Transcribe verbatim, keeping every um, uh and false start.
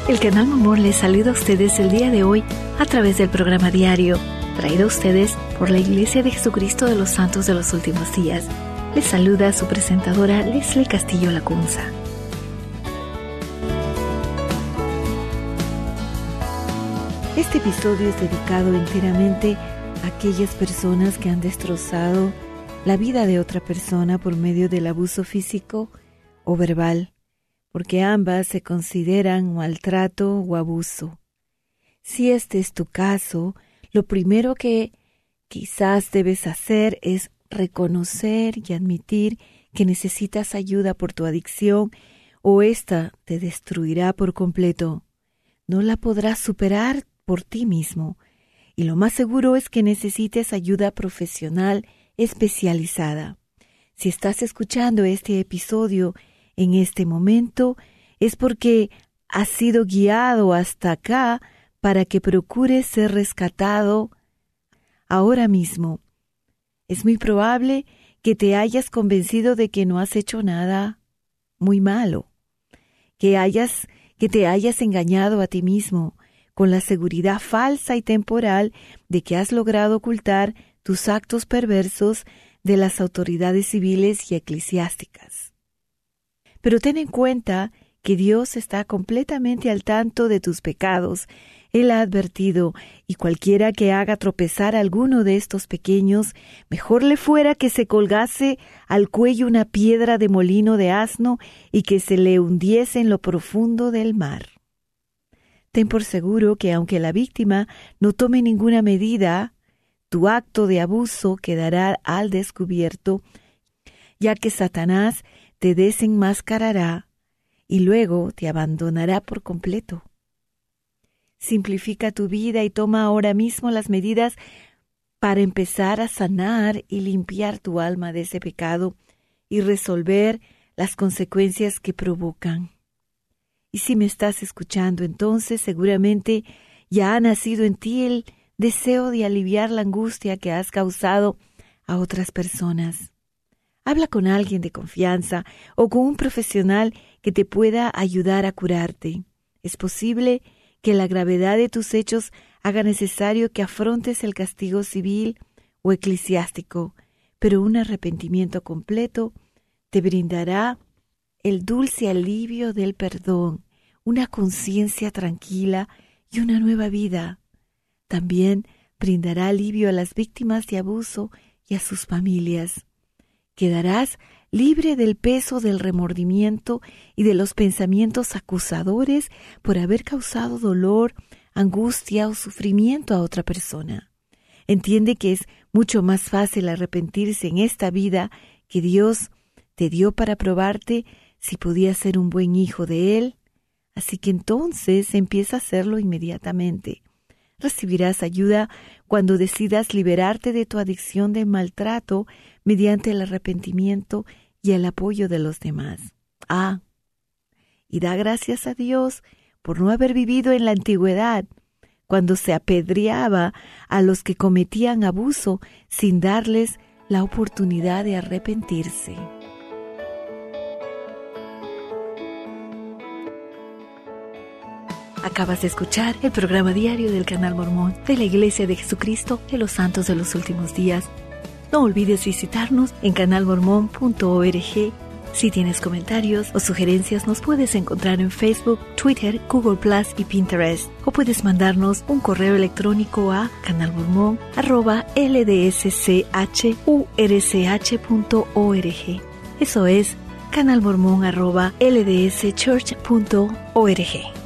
El Canal Mormón les saluda a ustedes el día de hoy a través del programa diario, traído a ustedes por la Iglesia de Jesucristo de los Santos de los Últimos Días. Les saluda su presentadora Leslie Castillo Lacunza. Este episodio es dedicado enteramente a aquellas personas que han destrozado la vida de otra persona por medio del abuso físico o verbal, porque ambas se consideran maltrato o abuso. Si este es tu caso, lo primero que quizás debes hacer es reconocer y admitir que necesitas ayuda por tu adicción o ésta te destruirá por completo. No la podrás superar por ti mismo, y lo más seguro es que necesites ayuda profesional especializada. Si estás escuchando este episodio en este momento, es porque has sido guiado hasta acá para que procures ser rescatado ahora mismo. Es muy probable que te hayas convencido de que no has hecho nada muy malo, que hayas, que te hayas engañado a ti mismo, con la seguridad falsa y temporal de que has logrado ocultar tus actos perversos de las autoridades civiles y eclesiásticas. Pero ten en cuenta que Dios está completamente al tanto de tus pecados. Él ha advertido, y cualquiera que haga tropezar a alguno de estos pequeños, mejor le fuera que se colgase al cuello una piedra de molino de asno y que se le hundiese en lo profundo del mar. Ten por seguro que aunque la víctima no tome ninguna medida, tu acto de abuso quedará al descubierto, ya que Satanás te desenmascarará y luego te abandonará por completo. Simplifica tu vida y toma ahora mismo las medidas para empezar a sanar y limpiar tu alma de ese pecado y resolver las consecuencias que provocan. Y si me estás escuchando, entonces seguramente ya ha nacido en ti el deseo de aliviar la angustia que has causado a otras personas. Habla con alguien de confianza o con un profesional que te pueda ayudar a curarte. Es posible que la gravedad de tus hechos haga necesario que afrontes el castigo civil o eclesiástico, pero un arrepentimiento completo te brindará el dulce alivio del perdón, una conciencia tranquila y una nueva vida. También brindará alivio a las víctimas de abuso y a sus familias. Quedarás libre del peso del remordimiento y de los pensamientos acusadores por haber causado dolor, angustia o sufrimiento a otra persona. Entiende que es mucho más fácil arrepentirse en esta vida que Dios te dio para probarte si podías ser un buen hijo de Él. Así que entonces empieza a hacerlo inmediatamente. Recibirás ayuda cuando decidas liberarte de tu adicción de maltrato mediante el arrepentimiento y el apoyo de los demás. Ah, y da gracias a Dios por no haber vivido en la antigüedad, cuando se apedreaba a los que cometían abuso sin darles la oportunidad de arrepentirse. Acabas de escuchar el programa diario del Canal Mormón de la Iglesia de Jesucristo de los Santos de los Últimos Días. No olvides visitarnos en canal mormón punto org. Si tienes comentarios o sugerencias, nos puedes encontrar en Facebook, Twitter, Google Plus y Pinterest. O puedes mandarnos un correo electrónico a canalmormon arroba l d s c h u r c h punto org. Eso es canalmormon arroba l d s church punto org.